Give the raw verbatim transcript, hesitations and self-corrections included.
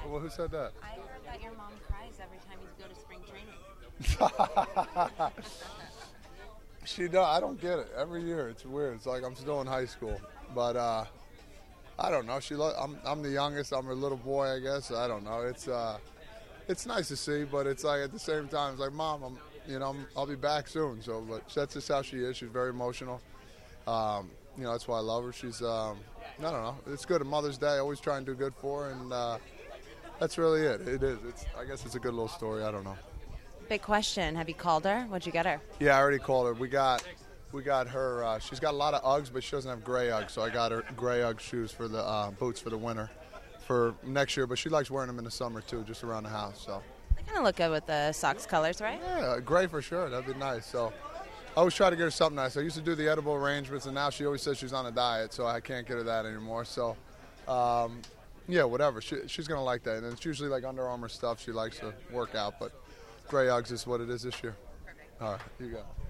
Well, who said that? I heard that your mom cries every time you go to spring training. She does. I don't get it. Every year, it's weird. It's like I'm still in high school, but uh, I don't know. She, lo- I'm, I'm the youngest. I'm her little boy, I guess. I don't know. It's, uh, it's nice to see, but it's like at the same time, it's like, Mom, I'm, you know, I'm, I'll be back soon. So, but that's just how she is. She's very emotional. Um, you know, that's why I love her. She's, um, I don't know. It's good. On Mother's Day, I always try and do good for her, and uh, that's really it. It is. It's. I guess it's a good little story. I don't know. Big question. Have you called her? What'd you get her? Yeah, I already called her. We got, we got her. Uh, she's got a lot of Uggs, but she doesn't have gray Uggs, so I got her gray Ugg shoes for the uh, boots for the winter, for next year. But she likes wearing them in the summer too, just around the house. So. They kind of look good with the socks colors, right? Yeah, gray for sure. That'd be nice. So. I always try to get her something nice. I used to do the edible arrangements, and now she always says she's on a diet, so I can't get her that anymore. So, um, yeah, whatever. She, she's going to like that. And it's usually like Under Armour stuff she likes to work out, but gray Uggs is what it is this year. All right, you go.